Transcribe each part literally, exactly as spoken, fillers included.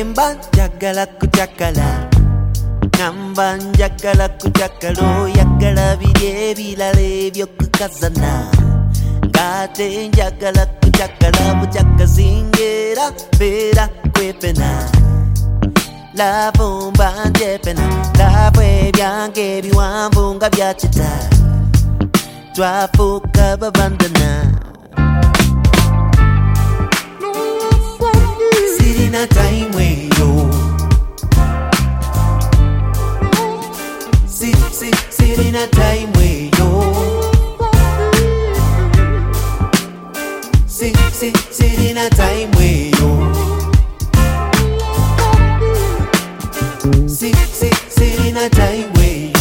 Nemba njagala kujakala Ngamba njagala kujakala Oyagala biri ebirala ebyokukazana Ngate njagala kujakala Bujakazingera beera kwepena Lavo mbanje pena Lavo ebyange ebiwanvu nga byakita Twafuuka babandana Sirina time weyo Si, si, sirina time weyo Si, si, sirina time weyo Si, si, sirina time weyo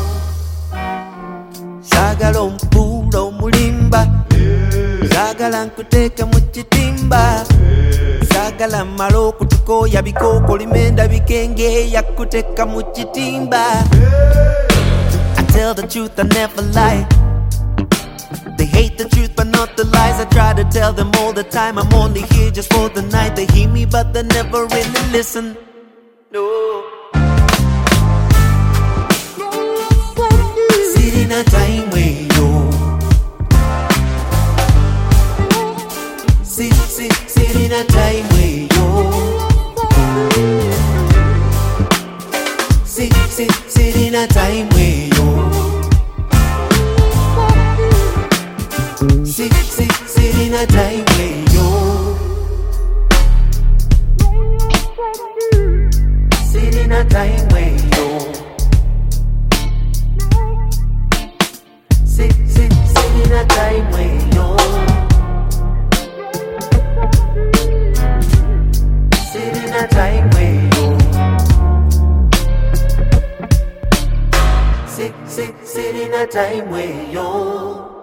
Sagala omupuula omulimba Sagala nkuteeka mu kitimba Sagala mmala okutukooya bikooko limenda bikenge yakuteka mu kitimba I tell the truth, I never lie They hate the truth but not the lies I try to tell them all the time I'm only here just for the night They hear me but they never really listen No Sirina time weyo Si, si, sirina time weyo Si, si, sirina time weyo Si, si, sirina time weyo Sirina time weyo Si, si, sirina time weyo Sirina time weyo Si, si, sirina time weyo